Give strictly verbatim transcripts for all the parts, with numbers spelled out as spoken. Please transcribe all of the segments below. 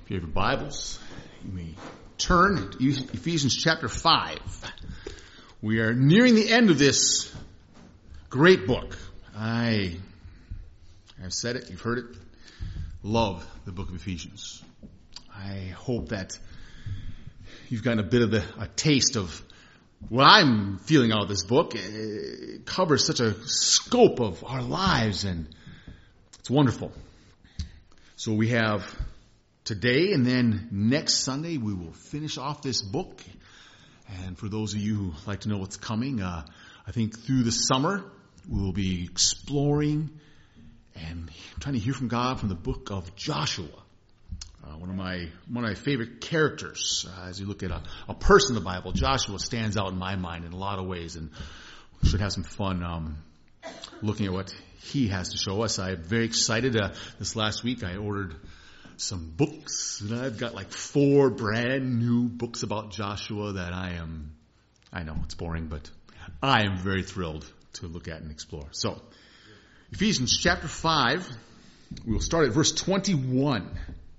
If you have your Bibles, you may turn to Ephesians chapter five. We are nearing the end of this great book. I have said it, you've heard it, love the book of Ephesians. I hope that you've gotten a bit of the, a taste of what I'm feeling out of this book. It covers such a scope of our lives, and it's wonderful. So we have today, and then next Sunday we will finish off this book. And for those of you who like to know what's coming, uh, I think through the summer we will be exploring and trying to hear from God from the book of Joshua. Uh, one of my one of my favorite characters. Uh, as you look at a, a person in the Bible, Joshua stands out in my mind in a lot of ways, and we should have some fun um, looking at what he has to show us. I'm very excited. Uh, this last week I ordered some books, and I've got like four brand new books about Joshua that I am, I know it's boring, but I am very thrilled to look at and explore. So, Ephesians chapter five, we will start at verse twenty-one.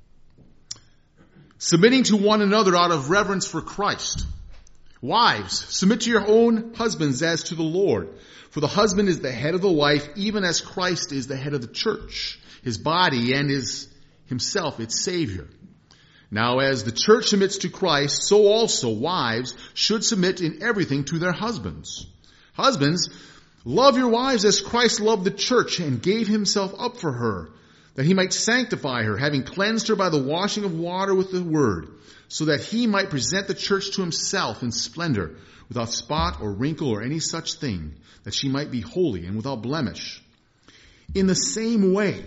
Submitting to one another out of reverence for Christ. Wives, submit to your own husbands as to the Lord. For the husband is the head of the wife, even as Christ is the head of the church, his body, and is himself its Savior. Now as the church submits to Christ, so also wives should submit in everything to their husbands. Husbands, love your wives as Christ loved the church and gave himself up for her, that he might sanctify her, having cleansed her by the washing of water with the word, so that he might present the church to himself in splendor, without spot or wrinkle or any such thing, that she might be holy and without blemish. In the same way,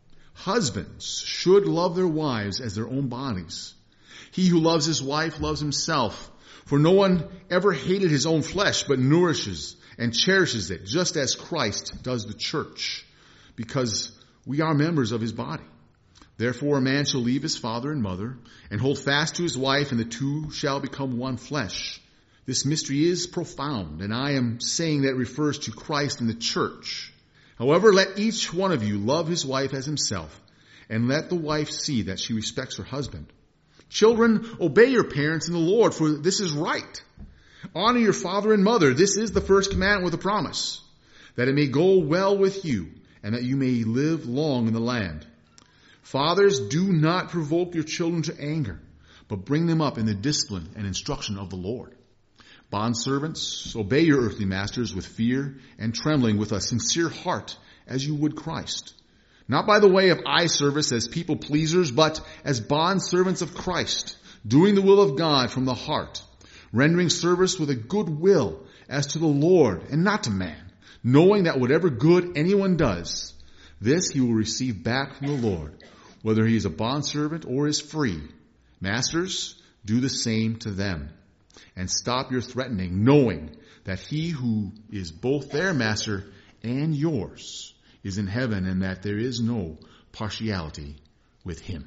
husbands should love their wives as their own bodies. He who loves his wife loves himself. For no one ever hated his own flesh, but nourishes and cherishes it, just as Christ does the church, because we are members of his body. Therefore a man shall leave his father and mother, and hold fast to his wife, and the two shall become one flesh. This mystery is profound, and I am saying that it refers to Christ and the church. However, let each one of you love his wife as himself, and let the wife see that she respects her husband. Children, obey your parents in the Lord, for this is right. Honor your father and mother. This is the first commandment with a promise, that it may go well with you, and that you may live long in the land. Fathers, do not provoke your children to anger, but bring them up in the discipline and instruction of the Lord. Bondservants, obey your earthly masters with fear and trembling, with a sincere heart, as you would Christ. Not by the way of eye service as people pleasers, but as bondservants of Christ, doing the will of God from the heart, rendering service with a good will as to the Lord and not to man, knowing that whatever good anyone does, this he will receive back from the Lord, whether he is a bondservant or is free. Masters, do the same to them. And stop your threatening, knowing that he who is both their master and yours is in heaven, and that there is no partiality with him.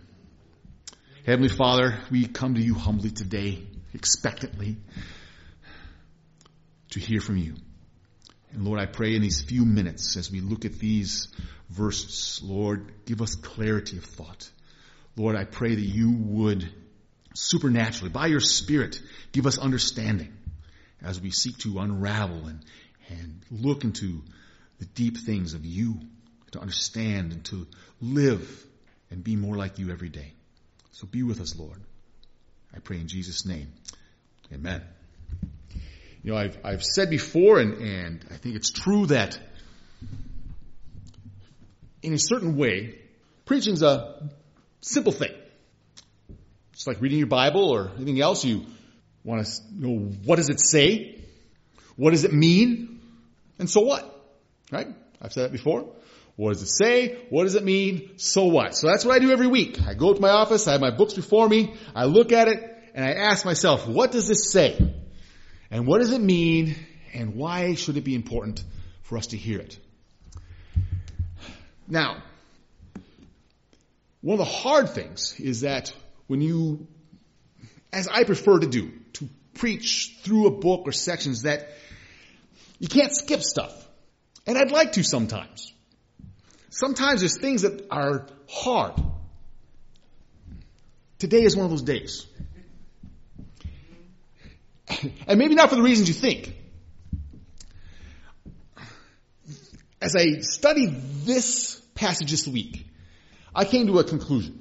Heavenly Father, we come to you humbly today, expectantly, to hear from you. And Lord, I pray in these few minutes as we look at these verses, Lord, give us clarity of thought. Lord, I pray that you would supernaturally, by your Spirit, give us understanding as we seek to unravel and, and look into the deep things of you, to understand and to live and be more like you every day. So be with us, Lord. I pray in Jesus' name. Amen. You know, I've, I've said before, and, and I think it's true, that in a certain way, preaching's a simple thing. It's like reading your Bible or anything else. You want to know, what does it say? What does it mean? And so what? Right? I've said that before. What does it say? What does it mean? So what? So that's what I do every week. I go to my office, I have my books before me, I look at it, and I ask myself, what does this say? And what does it mean? And why should it be important for us to hear it? Now, one of the hard things is that when you, as I prefer to do, to preach through a book or sections, that you can't skip stuff. And I'd like to sometimes. Sometimes there's things that are hard. Today is one of those days. And maybe not for the reasons you think. As I studied this passage this week, I came to a conclusion.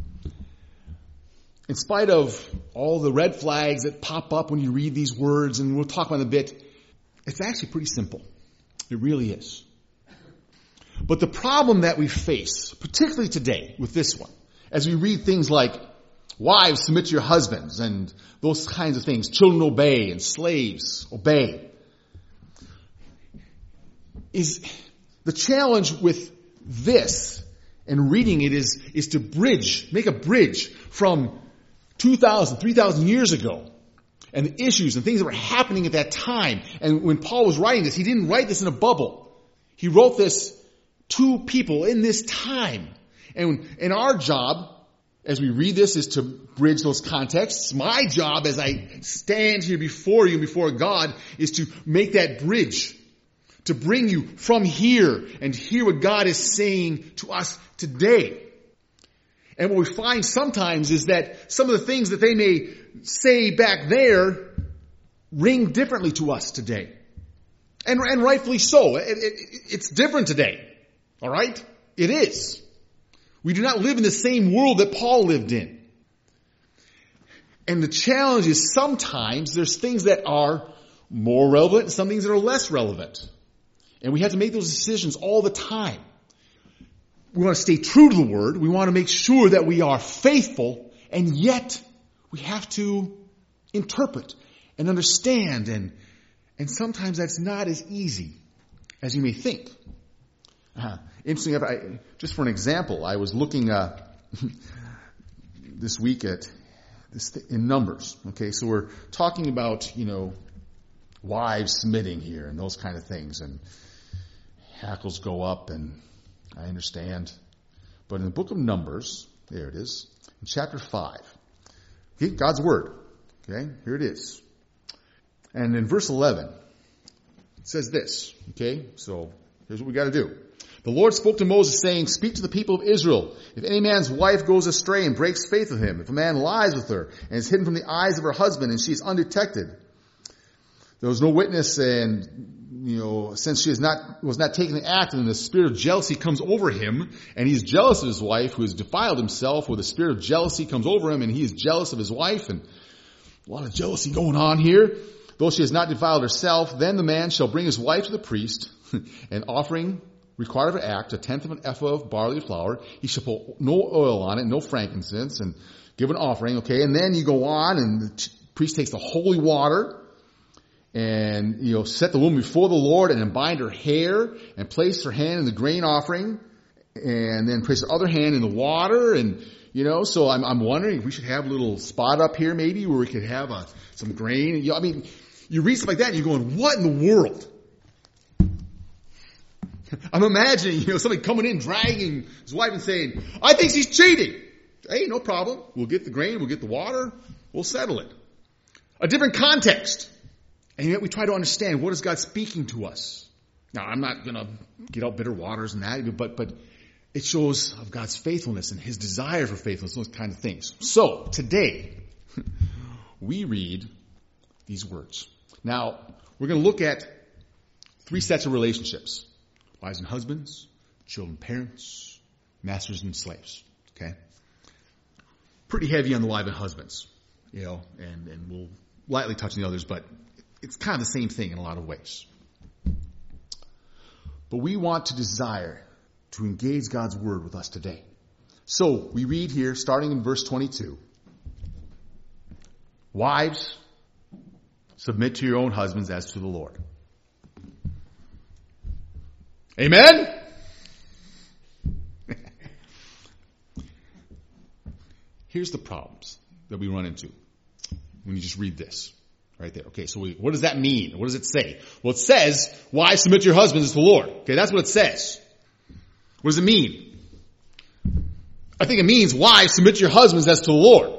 In spite of all the red flags that pop up when you read these words, and we'll talk about it in a bit, it's actually pretty simple. It really is. But the problem that we face, particularly today with this one, as we read things like, wives, submit to your husbands, and those kinds of things, children obey, and slaves obey, is the challenge with this and reading it is, is to bridge, make a bridge from two thousand, three thousand years ago and the issues and things that were happening at that time. And when Paul was writing this, he didn't write this in a bubble. He wrote this to people in this time. And, and our job, as we read this, is to bridge those contexts. My job as I stand here before you, before God, is to make that bridge. To bring you from here and hear what God is saying to us today. And what we find sometimes is that some of the things that they may say back there ring differently to us today. And, and rightfully so. It, it, it's different today. All right? It is. We do not live in the same world that Paul lived in. And the challenge is sometimes there's things that are more relevant and some things that are less relevant. And we have to make those decisions all the time. We want to stay true to the Word. We want to make sure that we are faithful. And yet, we have to interpret and understand. And, and sometimes that's not as easy as you may think. Uh, interesting, I, just for an example, I was looking uh, this week at this th- in Numbers. Okay, so we're talking about, you know, wives submitting here and those kind of things. And hackles go up, and I understand. But in the book of Numbers, there it is, in chapter five, okay, God's Word, okay, here it is. And in verse eleven, it says this, okay, so here's what we got to do. The Lord spoke to Moses, saying, speak to the people of Israel. If any man's wife goes astray and breaks faith with him, if a man lies with her and is hidden from the eyes of her husband and she is undetected, there was no witness, and you know, since she is not, was not taking the act, and the spirit of jealousy comes over him, and he's jealous of his wife who has defiled himself, or the spirit of jealousy comes over him, and he is jealous of his wife, and a lot of jealousy going on here. Though she has not defiled herself, then the man shall bring his wife to the priest, an offering required of an act, a tenth of an ephah of barley flour. He shall put no oil on it, no frankincense, and give an offering, okay? And then you go on, and the priest takes the holy water, and, you know, set the woman before the Lord and unbind her hair and place her hand in the grain offering and then place her other hand in the water. And, you know, so I'm, I'm wondering if we should have a little spot up here maybe where we could have a, some grain. You know, I mean, you read stuff like that and you're going, what in the world? I'm imagining, you know, somebody coming in, dragging his wife and saying, I think she's cheating. Hey, no problem. We'll get the grain. We'll get the water. We'll settle it. A different context. And yet we try to understand, what is God speaking to us? Now, I'm not going to get out bitter waters and that, but, but it shows of God's faithfulness and His desire for faithfulness, those kind of things. So, today, we read these words. Now, we're going to look at three sets of relationships. Wives and husbands, children and parents, masters and slaves. Okay? Pretty heavy on the wives and husbands, you know, and, and we'll lightly touch on the others, but it's kind of the same thing in a lot of ways. But we want to desire to engage God's Word with us today. So we read here, starting in verse twenty-two. Wives, submit to your own husbands as to the Lord. Amen? Here's the problems that we run into when you just read this. Right there. Okay, so we, what does that mean? What does it say? Well, it says, wives, submit to your husbands as to the Lord. Okay, that's what it says. What does it mean? I think it means, wives, submit to your husbands as to the Lord.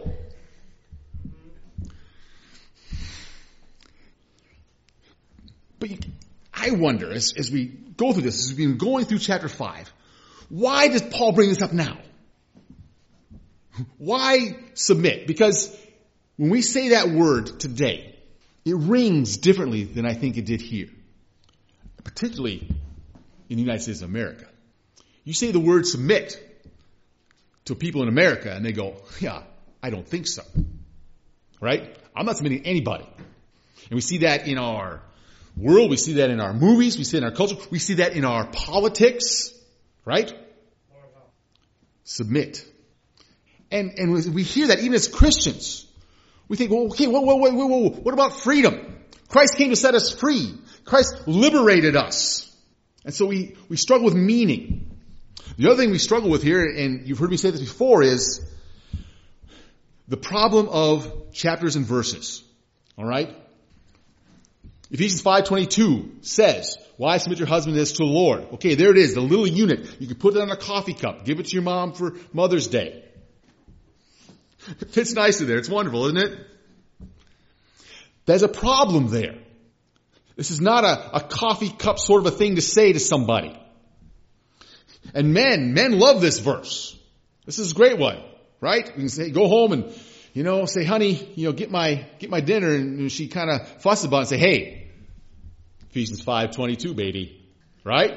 But you, I wonder, as, as we go through this, as we've been going through chapter five, why does Paul bring this up now? Why submit? Because when we say that word today, it rings differently than I think it did here, particularly in the United States of America. You say the word submit to people in America and they go, yeah, I don't think so. Right? I'm not submitting to anybody. And we see that in our world. We see that in our movies. We see it in our culture. We see that in our politics. Right? Submit. And, and we hear that even as Christians. We think, well, okay, whoa, whoa, whoa, whoa, whoa, what about freedom? Christ came to set us free. Christ liberated us. And so we, we struggle with meaning. The other thing we struggle with here, and you've heard me say this before, is the problem of chapters and verses. All right? Ephesians five twenty-two says, "Wives, submit your husband as to the Lord." Okay, there it is, the little unit. You can put it on a coffee cup. Give it to your mom for Mother's Day. It fits nicely there. It's wonderful, isn't it? There's a problem there. This is not a, a coffee cup sort of a thing to say to somebody. And men, men love this verse. This is a great one, right? We can say, go home and, you know, say, honey, you know, get my, get my dinner. And she kind of fusses about it and say, hey, Ephesians five twenty-two, baby. Right?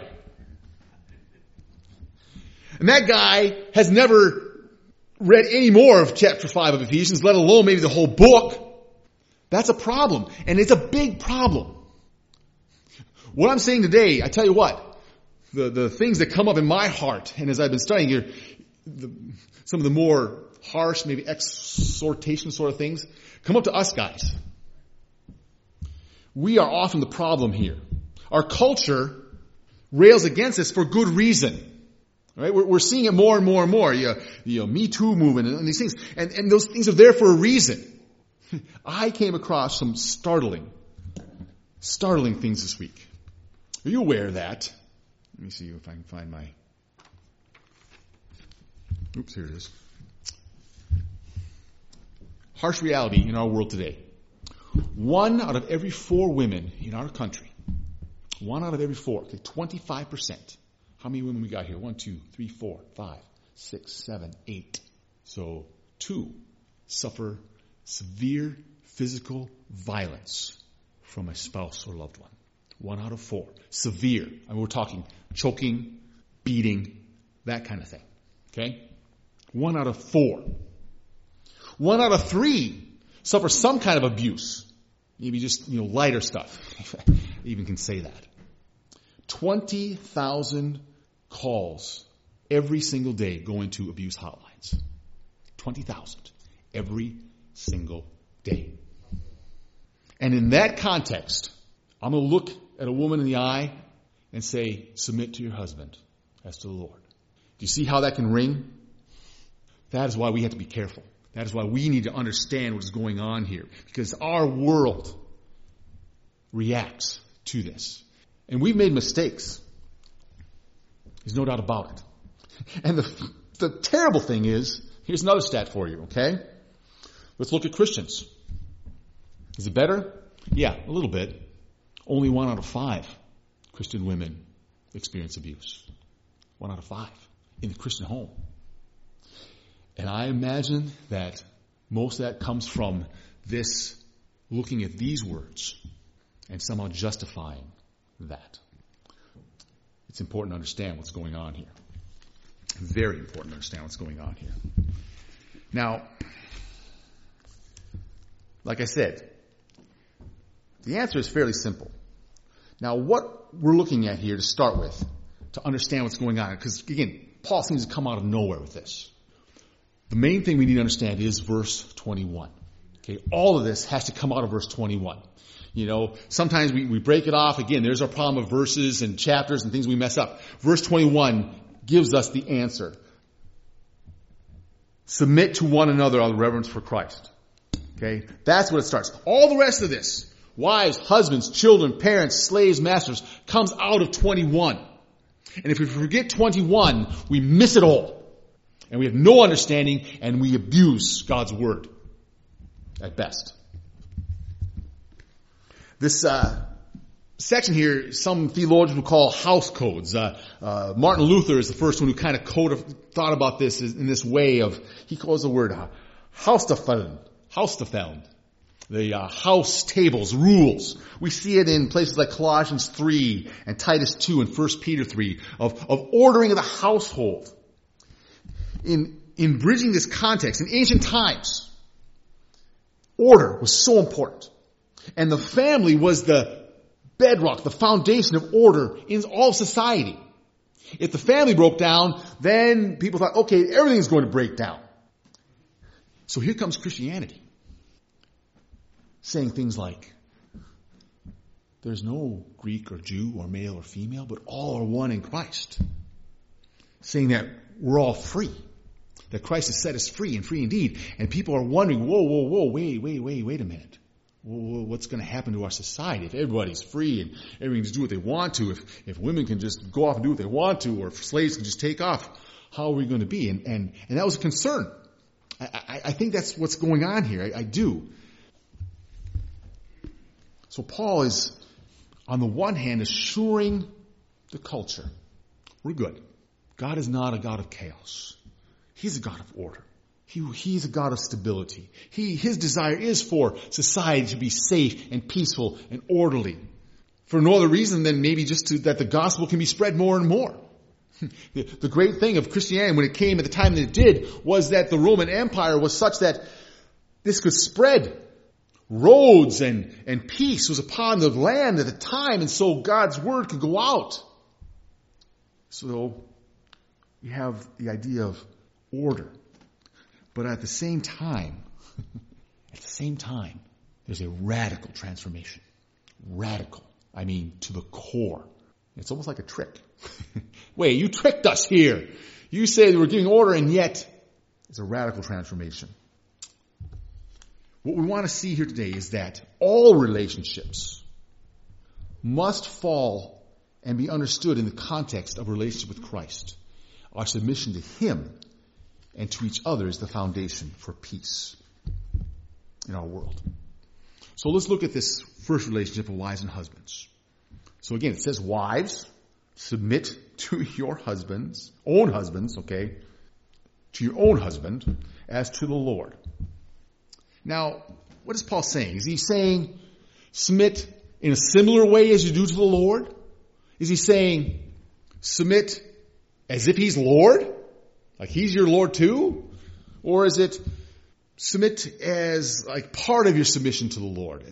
And that guy has never read any more of chapter five of Ephesians, let alone maybe the whole book. That's a problem. And it's a big problem. What I'm saying today, I tell you what, the, the things that come up in my heart, and as I've been studying here, the, some of the more harsh, maybe exhortation sort of things, come up to us guys. We are often the problem here. Our culture rails against us for good reason. Right? We're, we're seeing it more and more and more. You know, you know, Me Too movement and, and these things. And, and those things are there for a reason. I came across some startling, startling things this week. Are you aware of that? Let me see if I can find my... Oops, here it is. Harsh reality in our world today. One out of every four women in our country, one out of every four, okay, twenty-five percent. How many women we got here? One, two, three, four, five, six, seven, eight. So two suffer severe physical violence from a spouse or loved one. One out of four. Severe. I mean, we're talking choking, beating, that kind of thing. Okay? One out of four. One out of three suffer some kind of abuse. Maybe just, you know, lighter stuff. I even can say that. twenty thousand calls every single day go into abuse hotlines. twenty thousand every single day. And in that context, I'm going to look at a woman in the eye and say, submit to your husband as to the Lord. Do you see how that can ring? That is why we have to be careful. That is why we need to understand what is going on here. Because our world reacts to this. And we've made mistakes. There's no doubt about it. And the, the terrible thing is, here's another stat for you, okay? Let's look at Christians. Is it better? Yeah, a little bit. Only one out of five Christian women experience abuse. One out of five in the Christian home. And I imagine that most of that comes from this, looking at these words and somehow justifying that. It's important to understand what's going on here. Very important to understand what's going on here. Now, like I said, the answer is fairly simple. Now, what we're looking at here to start with, to understand what's going on, because again, Paul seems to come out of nowhere with this. The main thing we need to understand is verse twenty-one. Okay, all of this has to come out of verse twenty-one. You know, sometimes we, we break it off. Again, there's our problem of verses and chapters and things we mess up. Verse twenty-one gives us the answer. Submit to one another out of reverence for Christ. Okay, that's what it starts. All the rest of this, wives, husbands, children, parents, slaves, masters, comes out of twenty-one. And if we forget twenty-one, we miss it all. And we have no understanding, and we abuse God's word at best. This uh, section here, some theologians will call house codes. Uh, uh, Martin Luther is the first one who kind of code of, thought about this in this way of, he calls the word uh, Haustafel, Haustafel, the uh, house tables, rules. We see it in places like Colossians three and Titus two and First Peter three of, of ordering of the household. In, in bridging this context, in ancient times, order was so important. And the family was the bedrock, the foundation of order in all society. If the family broke down, then people thought, okay, everything's going to break down. So here comes Christianity, saying things like, there's no Greek or Jew or male or female, but all are one in Christ. Saying that we're all free, that Christ has set us free and free indeed. And people are wondering, whoa, whoa, whoa, wait, wait, wait, wait a minute. What's going to happen to our society if everybody's free and everyone can do what they want to, if, if women can just go off and do what they want to, or if slaves can just take off, how are we going to be? And, and, and that was a concern. I, I, I think that's what's going on here. I, I do. So Paul is, on the one hand, assuring the culture, we're good. God is not a God of chaos. He's a God of order. He, he's a God of stability. He, his desire is for society to be safe and peaceful and orderly. For no other reason than maybe just to, that the gospel can be spread more and more. the, the great thing of Christianity when it came at the time that it did was that the Roman Empire was such that this could spread. Roads and, and peace was upon the land at the time, and so God's word could go out. So we have the idea of order. But at the same time, at the same time, there's a radical transformation. Radical. I mean, to the core. It's almost like a trick. Wait, you tricked us here. You say that we're giving order, and yet it's a radical transformation. What we want to see here today is that all relationships must fall and be understood in the context of a relationship with Christ. Our submission to Him and to each other is the foundation for peace in our world. So let's look at this first relationship of wives and husbands. So again, it says, wives, submit to your husbands, own husbands, okay, to your own husband as to the Lord. Now, what is Paul saying? Is he saying submit in a similar way as you do to the Lord? Is he saying submit as if He's Lord? Like He's your Lord too? Or is it submit as like part of your submission to the Lord?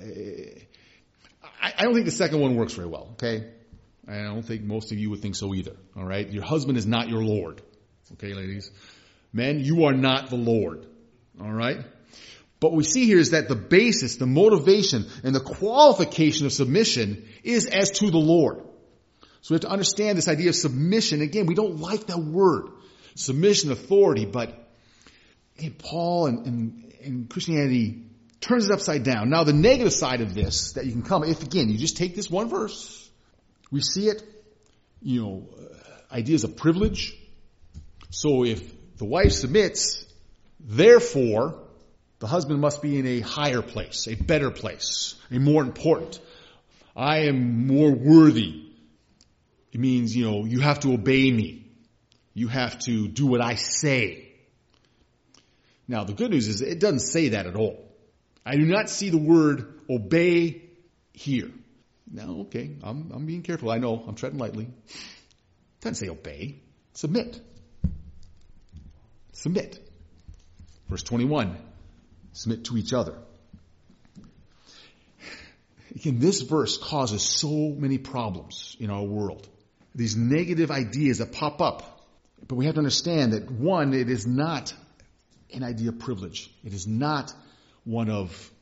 I, I don't think the second one works very well, okay? I don't think most of you would think so either, all right? Your husband is not your Lord, okay, ladies? Men, you are not the Lord, all right? But what we see here is that the basis, the motivation, and the qualification of submission is as to the Lord. So we have to understand this idea of submission. Again, we don't like that word. Submission, authority, but again, Paul and, and, and Christianity turns it upside down. Now, the negative side of this that you can come, if again, you just take this one verse, we see it, you know, uh, ideas of privilege. So if the wife submits, therefore, the husband must be in a higher place, a better place, a more important. I am more worthy. It means, you know, you have to obey me. You have to do what I say. Now, the good news is it doesn't say that at all. I do not see the word obey here. Now, okay, I'm, I'm being careful. I know, I'm treading lightly. It doesn't say obey. Submit. Submit. Verse twenty-one. Submit to each other. Again, this verse causes so many problems in our world. These negative ideas that pop up. But we have to understand that, one, it is not an idea of privilege. It is not one of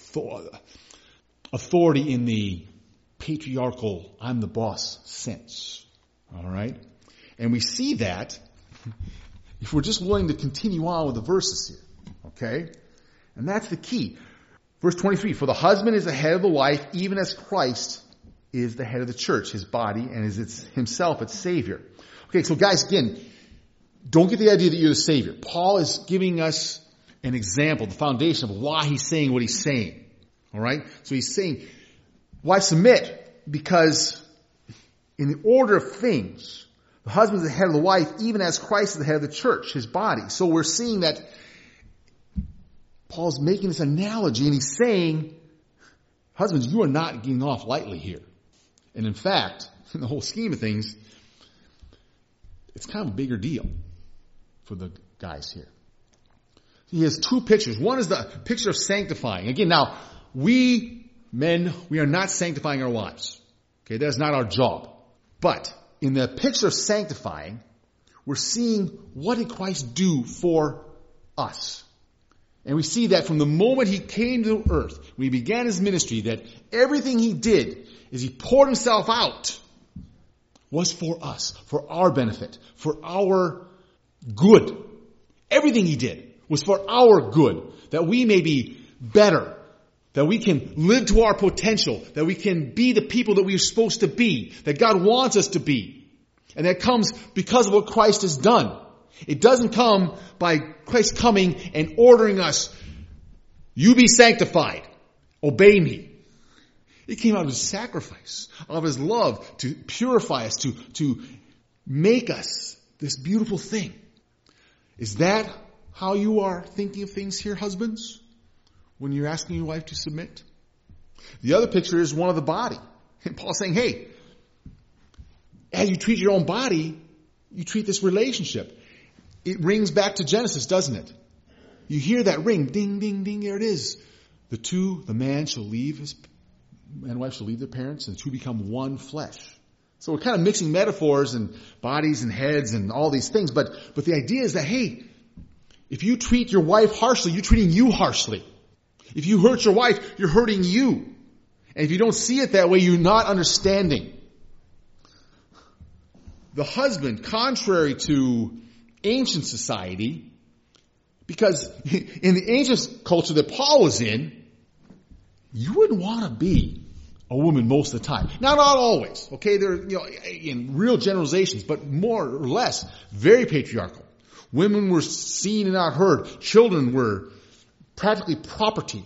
authority in the patriarchal, I'm the boss sense. All right? And we see that if we're just willing to continue on with the verses here. Okay? And that's the key. Verse twenty-three, for the husband is the head of the wife, even as Christ is the head of the church, his body, and is its, himself its Savior. Okay, so guys, again, don't get the idea that you're the Savior. Paul is giving us an example, the foundation of why he's saying what he's saying. All right? So he's saying, why submit? because in the order of things, the husband is the head of the wife, even as Christ is the head of the church, his body. So we're seeing that Paul's making this analogy, and he's saying, husbands, you are not getting off lightly here. And in fact, in the whole scheme of things, it's kind of a bigger deal for the guys here. He has two pictures. One is the picture of sanctifying. Again, now, we men, we are not sanctifying our wives. Okay, that's not our job. But in the picture of sanctifying, we're seeing what did Christ do for us. And we see that from the moment he came to earth, when he began his ministry, that everything he did is he poured himself out was for us, for our benefit, for our good. Everything he did was for our good, that we may be better, that we can live to our potential, that we can be the people that we're supposed to be, that God wants us to be. And that comes because of what Christ has done. It doesn't come by Christ coming and ordering us, you be sanctified, obey me. It came out of his sacrifice, of his love to purify us, to, to make us this beautiful thing. Is that how you are thinking of things here, husbands, when you're asking your wife to submit? The other picture is one of the body. And Paul's saying, hey, as you treat your own body, you treat this relationship. It rings back to Genesis, doesn't it? You hear that ring, ding, ding, ding, there it is. The two, the man shall leave his, man and wife shall leave their parents, and the two become one flesh. So we're kind of mixing metaphors and bodies and heads and all these things, but, but the idea is that, hey, if you treat your wife harshly, you're treating you harshly. If you hurt your wife, you're hurting you. And if you don't see it that way, you're not understanding. The husband, contrary to ancient society, because in the ancient culture that Paul was in, you wouldn't want to be a woman most of the time. Now, not always. Okay, there are, you know, in real generalizations, but more or less very patriarchal. Women were seen and not heard. Children were practically property.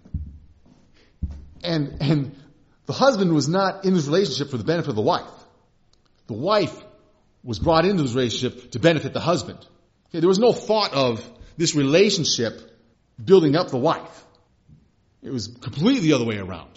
And and the husband was not in this relationship for the benefit of the wife. The wife was brought into this relationship to benefit the husband. Okay, there was no thought of this relationship building up the wife. It was completely the other way around.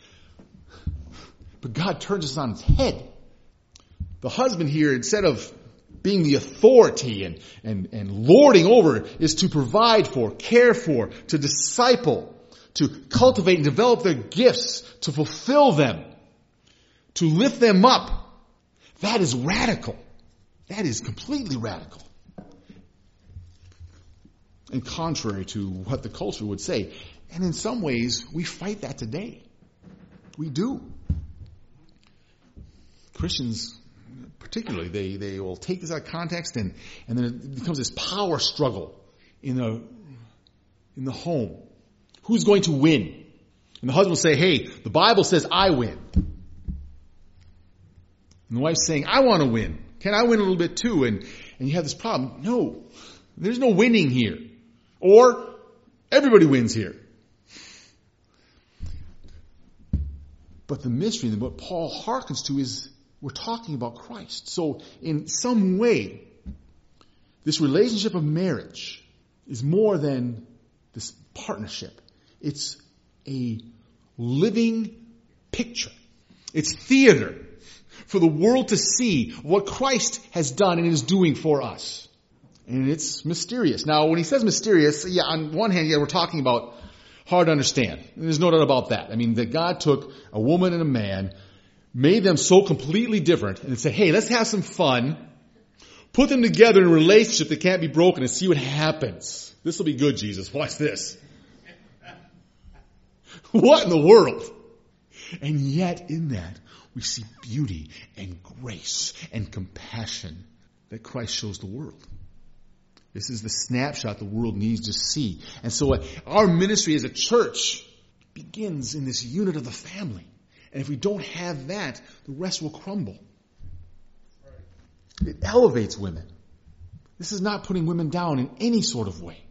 But God turns this on its head. The husband here, instead of being the authority and, and, and lording over, is to provide for, care for, to disciple, to cultivate and develop their gifts, to fulfill them, to lift them up. That is radical. That is completely radical. And contrary to what the culture would say. And in some ways, we fight that today. We do. Christians, particularly, they, they will take this out of context, and, and then it becomes this power struggle in the, in the home. Who's going to win? And the husband will say, hey, the Bible says I win. And the wife's saying, I want to win. Can I win a little bit too? And, and you have this problem. No, there's no winning here. Or everybody wins here. But the mystery and what Paul hearkens to is we're talking about Christ. So in some way, this relationship of marriage is more than this partnership. It's a living picture. It's theater for the world to see what Christ has done and is doing for us. And it's mysterious. Now, when he says mysterious, yeah, on one hand, yeah, we're talking about hard to understand. And there's no doubt about that. I mean, that God took a woman and a man, made them so completely different, and said, hey, let's have some fun. Put them together in a relationship that can't be broken and see what happens. This will be good, Jesus. Watch this. What in the world? And yet in that, we see beauty and grace and compassion that Christ shows the world. This is the snapshot the world needs to see. And so our ministry as a church begins in this unit of the family. And if we don't have that, the rest will crumble. It elevates women. This is not putting women down in any sort of way.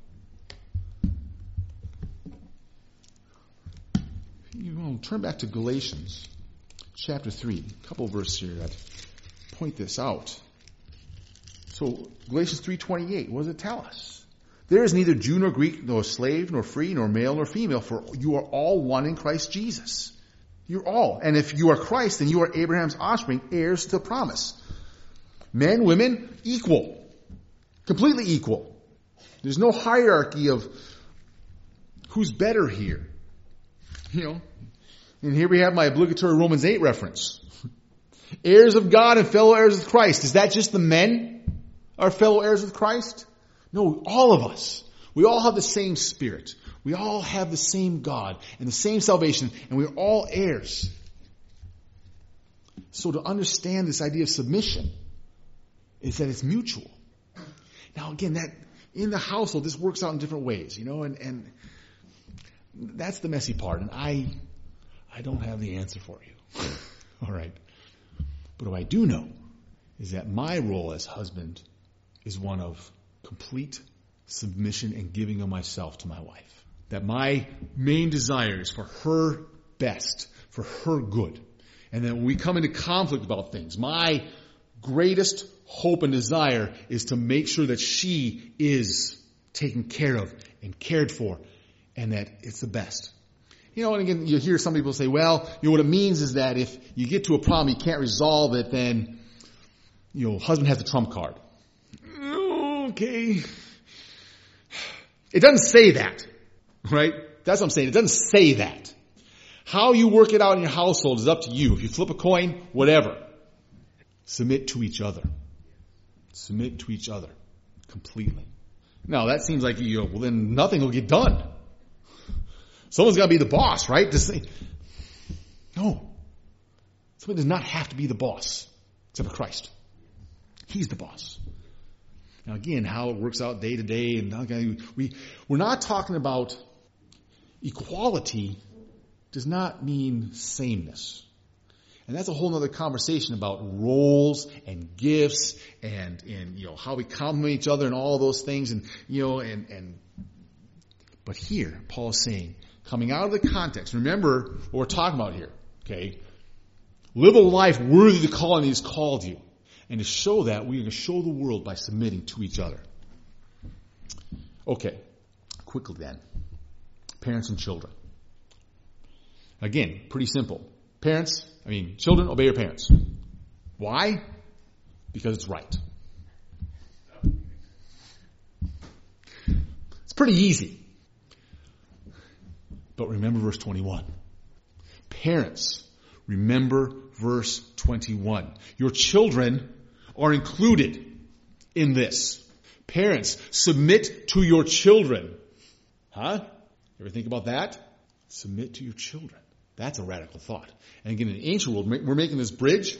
You know, turn back to Galatians chapter three, a couple of verses here that point this out. So Galatians three twenty-eight, what does it tell us? There is neither Jew nor Greek, nor slave, nor free, nor male, nor female, for you are all one in Christ Jesus. You're all. And if you are Christ, then you are Abraham's offspring, heirs to the promise. Men, women, equal. Completely equal. There's no hierarchy of who's better here. You know, and here we have my obligatory Romans eight reference. Heirs of God and fellow heirs with Christ. Is that just the men are fellow heirs with Christ? No, all of us. We all have the same Spirit. We all have the same God and the same salvation, and we're all heirs. So to understand this idea of submission is that it's mutual. Now again, that in the household, this works out in different ways, you know, and, and that's the messy part, and I I don't have the answer for you. All right. But what I do know is that my role as husband is one of complete submission and giving of myself to my wife. That my main desire is for her best, for her good. And then when we come into conflict about things, my greatest hope and desire is to make sure that she is taken care of and cared for, and that it's the best. You know, and again, you hear some people say, well, you know, what it means is that if you get to a problem, you can't resolve it, then, you know, husband has the trump card. Okay. It doesn't say that, right? That's what I'm saying. It doesn't say that. How you work it out in your household is up to you. If you flip a coin, whatever. Submit to each other. Submit to each other completely. Now, that seems like, you know, well, then nothing will get done. Someone's got to be the boss, right? To say, no. Someone does not have to be the boss, except for Christ. He's the boss. Now again, how it works out day to day, and we, we're not talking about equality does not mean sameness. And that's a whole other conversation about roles and gifts and, and, you know, how we complement each other and all of those things, and, you know, and, and, but here, Paul is saying, coming out of the context, remember what we're talking about here, okay? Live a life worthy of the calling He's called you. And to show that, we're going to show the world by submitting to each other. Okay, quickly then. Parents and children. Again, pretty simple. Parents, I mean, children, obey your parents. Why? Because it's right. It's pretty easy. But remember verse twenty-one. Parents, remember verse twenty-one. Your children are included in this. Parents, submit to your children. Huh? Ever think about that? Submit to your children. That's a radical thought. And again, in the ancient world, we're making this bridge.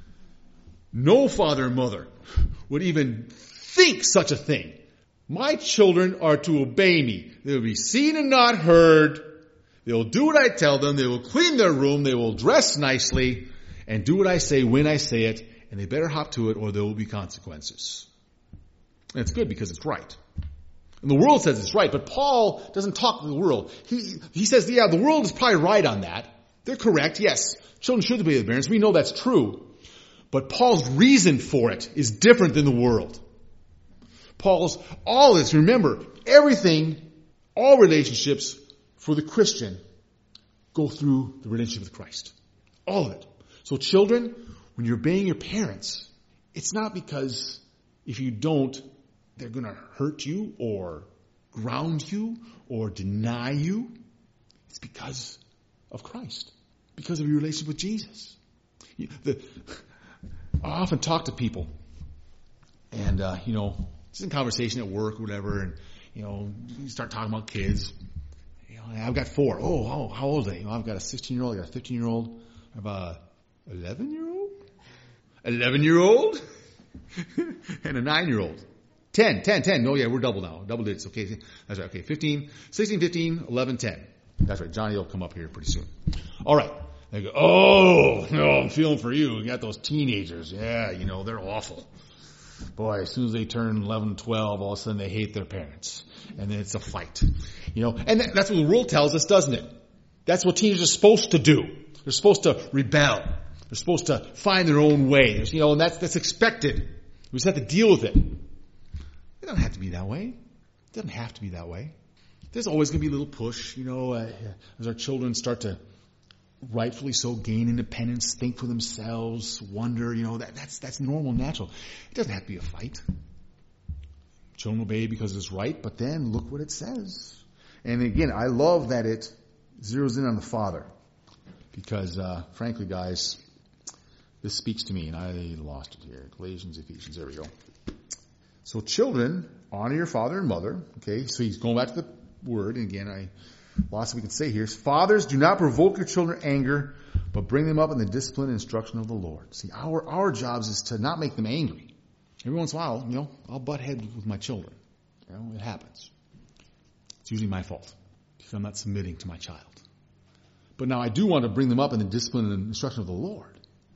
No father and mother would even think such a thing. My children are to obey me. They will be seen and not heard. They will do what I tell them. They will clean their room. They will dress nicely and do what I say when I say it. And they better hop to it or there will be consequences. And it's good because it's right. And the world says it's right, but Paul doesn't talk to the world. He, he says, yeah, the world is probably right on that. They're correct. Yes, children should obey their parents. We know that's true. But Paul's reason for it is different than the world. Paul's, all this, remember, everything, all relationships for the Christian go through the relationship with Christ. All of it. So children, when you're obeying your parents, it's not because if you don't, they're going to hurt you or ground you or deny you. It's because of Christ. Because of your relationship with Jesus. The, I often talk to people and, uh, you know, just in conversation at work or whatever, and, you know, you start talking about kids. You know, I've got four. Oh, oh, how old are they? You know, I've got a sixteen-year-old, I've got a fifteen-year-old, I have a eleven-year-old? eleven-year-old? And a nine-year-old. ten, ten, ten. Oh yeah, we're double now. Double digits. Okay, that's right. Okay, fifteen, sixteen, fifteen, eleven, ten. That's right. Johnny will come up here pretty soon. All right. They go, oh, no, I'm feeling for you. You got those teenagers. Yeah, you know, they're awful. Boy, as soon as they turn eleven, twelve, all of a sudden they hate their parents. And then it's a fight. You know, and that's what the world tells us, doesn't it? That's what teenagers are supposed to do. They're supposed to rebel. They're supposed to find their own way. There's, you know, and that's, that's expected. We just have to deal with it. It doesn't have to be that way. It doesn't have to be that way. There's always going to be a little push, you know, uh, as our children start to rightfully so gain independence, think for themselves, wonder, you know, that, that's, that's normal, natural. It doesn't have to be a fight. Children obey because it's right, but then look what it says. And again, I love that it zeroes in on the father. Because, uh, frankly, guys, this speaks to me, and I lost it here. Galatians, Ephesians, there we go. So children, honor your father and mother. Okay, so he's going back to the word, and again, I lots we can say here. Fathers, do not provoke your children to anger, but bring them up in the discipline and instruction of the Lord. See, our, our jobs is to not make them angry. Every once in a while, you know, I'll butt heads with my children. You know, it happens. It's usually my fault, because I'm not submitting to my child. But now I do want to bring them up in the discipline and instruction of the Lord.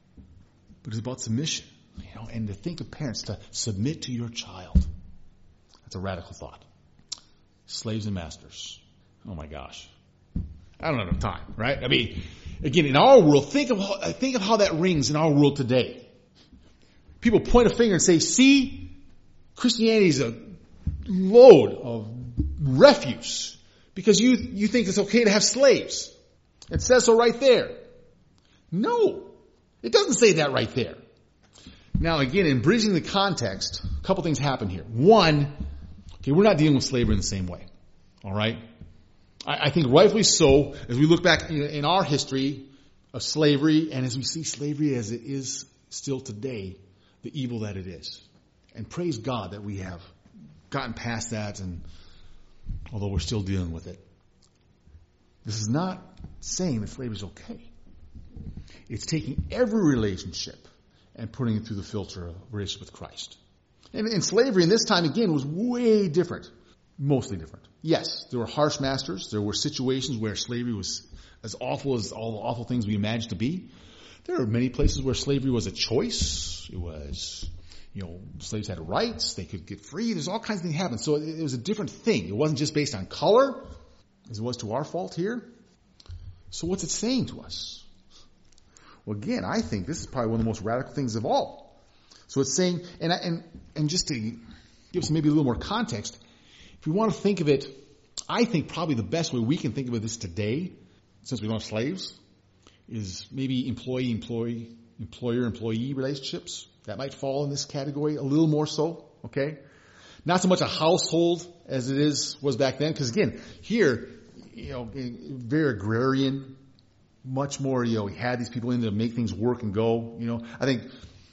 But it's about submission, you know, and to think of parents to submit to your child. That's a radical thought. Slaves and masters. Oh my gosh. I don't have enough time, right? I mean, again, in our world, think of how, think of how that rings in our world today. People point a finger and say, see, Christianity is a load of refuse because you, you think it's okay to have slaves. It says so right there. No, it doesn't say that right there. Now, again, in bridging the context, a couple things happen here. One, okay, we're not dealing with slavery in the same way. All right? I, I think rightfully so, as we look back in, in our history of slavery, and as we see slavery as it is still today, the evil that it is. And praise God that we have gotten past that, and although we're still dealing with it. This is not saying that slavery is okay. It's taking every relationship and putting it through the filter of relationship with Christ. And, and slavery in this time, again, was way different. Mostly different. Yes, there were harsh masters. There were situations where slavery was as awful as all the awful things we imagined to be. There are many places where slavery was a choice. It was, you know, slaves had rights. They could get free. There's all kinds of things happen. So it, it was a different thing. It wasn't just based on color, as it was to our fault here. So what's it saying to us? Well, again, I think this is probably one of the most radical things of all. So it's saying, and I, and and just to give us maybe a little more context, if we want to think of it, I think probably the best way we can think of this today, since we don't have slaves, is maybe employee, employee, employer, employee relationships. That might fall in this category a little more so, okay? Not so much a household as it is was back then, because again, here, you know, very agrarian, much more, you know, we had these people in to make things work and go, you know. I think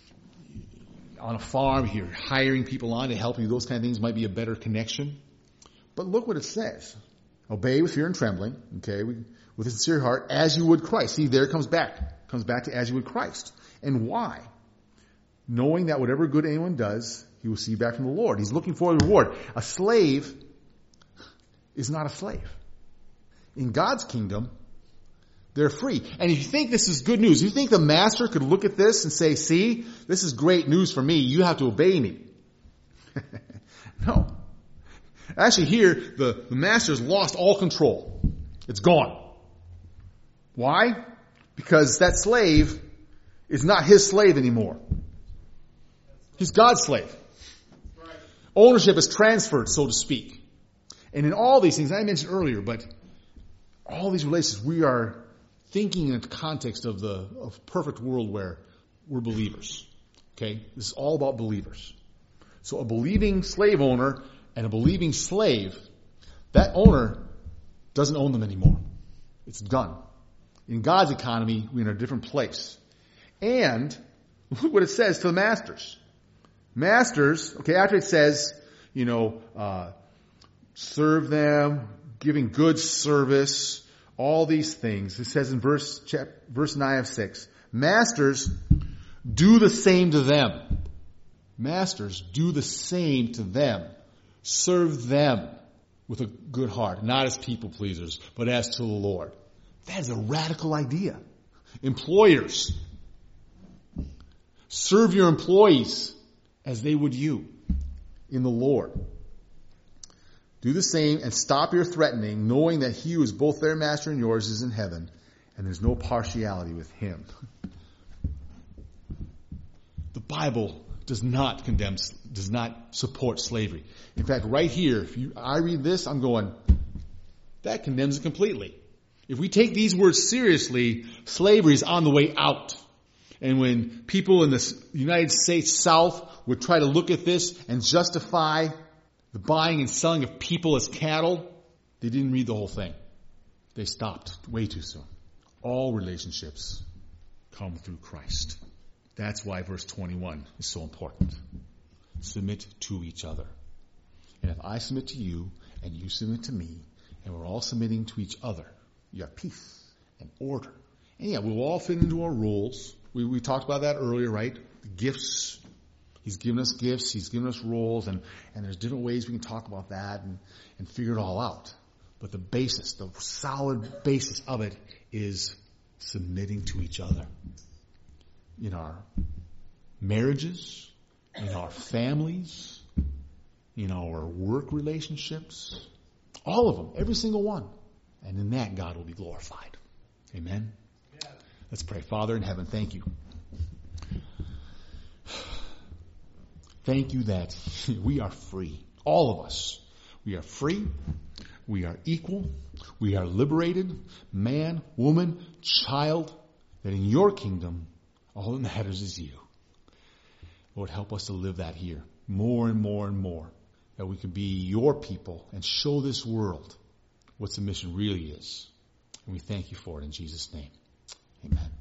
on a farm, you're hiring people on to help you, those kind of things might be a better connection. But look what it says. Obey with fear and trembling, okay, with a sincere heart, as you would Christ. See, there it comes back. Comes back to as you would Christ. And why? Knowing that whatever good anyone does, he will see back from the Lord. He's looking for a reward. A slave is not a slave. In God's kingdom, they're free. And if you think this is good news, you think the master could look at this and say, see, this is great news for me. You have to obey me. No. Actually here, the, the master's lost all control. It's gone. Why? Because that slave is not his slave anymore. He's God's slave. Ownership is transferred, so to speak. And in all these things, I mentioned earlier, but all these relationships, we are thinking in the context of the of perfect world where we're believers. Okay? This is all about believers. So a believing slave owner and a believing slave, that owner doesn't own them anymore. It's done. In God's economy, we're in a different place. And look what it says to the masters. Masters, okay, after it says, you know, uh, serve them, giving good service, all these things. It says in verse chapter, verse nine of six, masters, do the same to them. Masters, do the same to them. Serve them with a good heart, not as people pleasers, but as to the Lord. That is a radical idea. Employers, serve your employees as they would you in the Lord. Do the same and stop your threatening, knowing that he who is both their master and yours is in heaven, and there's no partiality with him. The Bible does not condemn, does not support slavery. In fact, right here, if you, I read this, I'm going, that condemns it completely. If we take these words seriously, slavery is on the way out. And when people in the United States South would try to look at this and justify the buying and selling of people as cattle, they didn't read the whole thing. They stopped way too soon. All relationships come through Christ. That's why verse twenty-one is so important. Submit to each other. And if I submit to you and you submit to me, and we're all submitting to each other, you have peace and order. And yeah, we'll all fit into our roles. We, we talked about that earlier, right? The gifts. He's given us gifts. He's given us roles. And, and there's different ways we can talk about that and, and figure it all out. But the basis, the solid basis of it is submitting to each other. In our marriages, in our families, in our work relationships, all of them, every single one. And in that, God will be glorified. Amen? Yeah. Let's pray. Father in heaven, thank you. Thank you that we are free. All of us. We are free. We are equal. We are liberated. Man, woman, child. That in your kingdom, all that matters is you. Lord, help us to live that here more and more and more. That we can be your people and show this world what the mission really is. And we thank you for it in Jesus' name. Amen.